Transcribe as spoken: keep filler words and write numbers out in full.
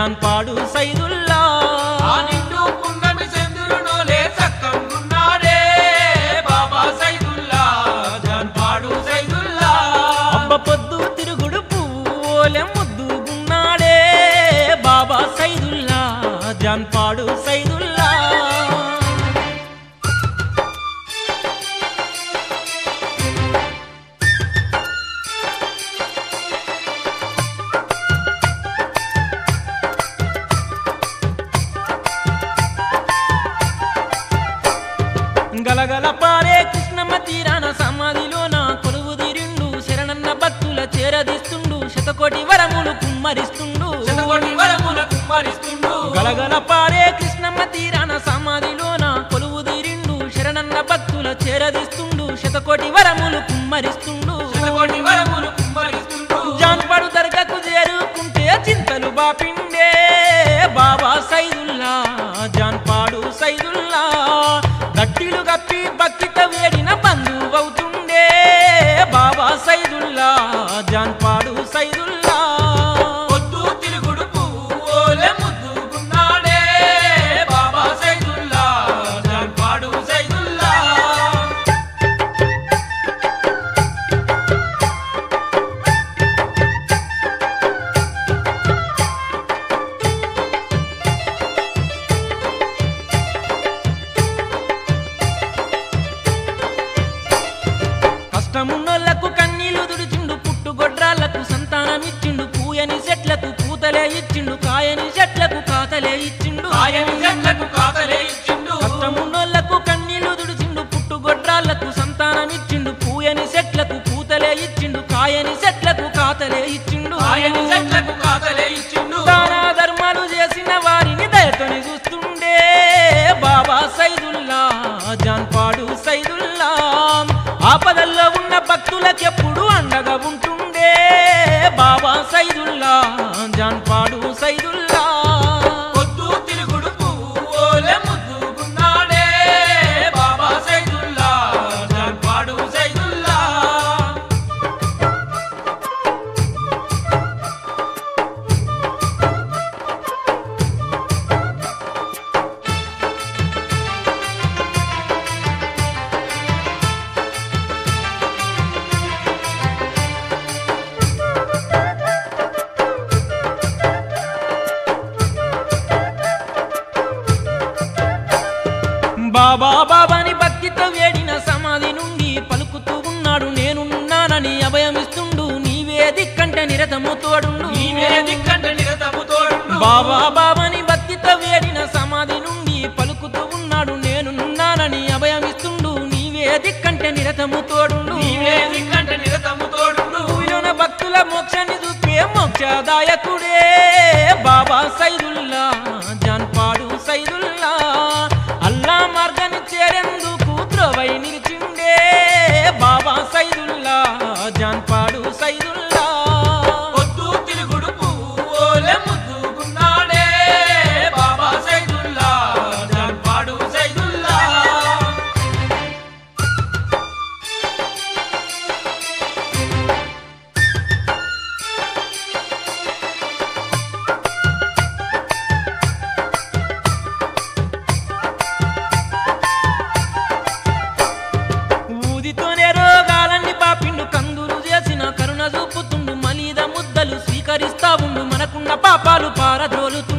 జాన్పాడు సైదుల్లా ఆ నిండు పున్నమి చంద్రునోలే సక్కంగున్నాడే బాబా సైదుల్లా జాన్పాడు సైదుల్లా అబ్బ పొద్దు తిరుగుడు పువ్వులే ముద్దుగున్నాడే బాబా సైదుల్లా జాన్పాడు సైదుల్లా గలగల పారే కృష్ణమ్మ తీరాన సమాధిలోన కొలువుదిరిండు శరణన్న భక్తుల చేరదీస్తుండు శతకోటి వరములు కుమ్మరిస్తుండు శతకోటి వరముల కుమ్మరిస్తుండు గలగల పారే కృష్ణమ్మ తీరాన సమాధిలోన కొలువుదిరిండు శరణన్న భక్తుల చేరదీస్తుండు శతకోటి వరములు కుమ్మరిస్తుండు శతకోటి వరములు కుమ్మరిస్తుండు జాన్పాడు దర్గాకు చేరుకుంటే చింతలు బాపిండే బాబా సైదుల్లా జాన్పాడు సైదుల్లా గట్టిలు గప్పి భక్తిత వేడిన బంధువవుతుండే బాబా సైదుల్లా జాన్పాడు సైదుల్లా పొద్దు తిరుగుడు పువ్వులే ముద్దుగున్నాడే బాబా సైదుల్లా జాన్పాడు సైదుల్లా కష్టమున్నోళ్లకు కన్నీళ్లు తుడిచిండు పుట్టుగొడ్రాళ్లకు సంతానమిచ్చిండు పూయని చెట్లకు పూతలే ఇచ్చిండు కాయని చెట్లకు కాతలే ఇచ్చిండు ఆయని చెట్లకు కాతలే ఇచ్చిండు కష్టమున్నోళ్లకు కన్నీళ్లు తుడిచిండు పుట్టుగొడ్రాళ్లకు సంతానమిచ్చిండు పూయని చెట్లకు పూతలే ఇచ్చిండు కాయని చెట్లకు కాతలే ఇచ్చిండు ఆయని చెట్లకు కాతలే ఇచ్చిండు దాన ధర్మాలు చేసిన వారిని దయతోని చూస్తుండే బాబా సైదుల్లా జాన్పాడు సైదుల్లా ఆపదల్లో ఉన్న భక్తులకెప్పుడు అండగా ఉంటుండే బాబా సైదుల్లా జాన్పాడు సైదుల్లా పొద్దు తిరుగుడు పువ్వులే ముద్దుగున్నాడే బాబా సైదుల్లా జాన్పాడు సైదుల్లా బాబా బాబాని భక్తితో వేడిన సమాధి నుండి పలుకుతూ ఉన్నాడు నేనున్నానని అభయమిస్తుండు నీవే దిక్కంటే నిరతము తోడుండు నీవే దిక్కంటే నిరతము తోడుండు బాబా బాబాని భక్తితో వేడిన సమాధి నుండి పలుకుతూ ఉన్నాడు నేనున్నానని అభయమిస్తుండు నీవే దిక్కంటే నిరతము తోడుండు నీవే దిక్కంటే నిరతము తోడుండు భూమిలోన భక్తుల మోక్షాన్ని చూపే మోక్షదాయకుడే బాబా సైదుల్లా జాన్పాడు సైదుల్లా అల్లా మార్గాన్ని చేరేందుకు త్రోవై నిలిచిండే బాబా సైదుల్లా జాన్పాడు సైదుల్లా పొద్దు తిరుగుడు పువ్వులే ముద్దుగున్నాడే బాబా సైదుల్లా జాన్పాడు సైదుల్లా ఊదితోనే రోగాలన్నీ పాపిండు కందులు చేసిన కరుణ చూపుతుండు మలీద ముద్దలు స్వీకరిస్తా ఉండు మనకున్న పాపాలు పారద్రోలుతూ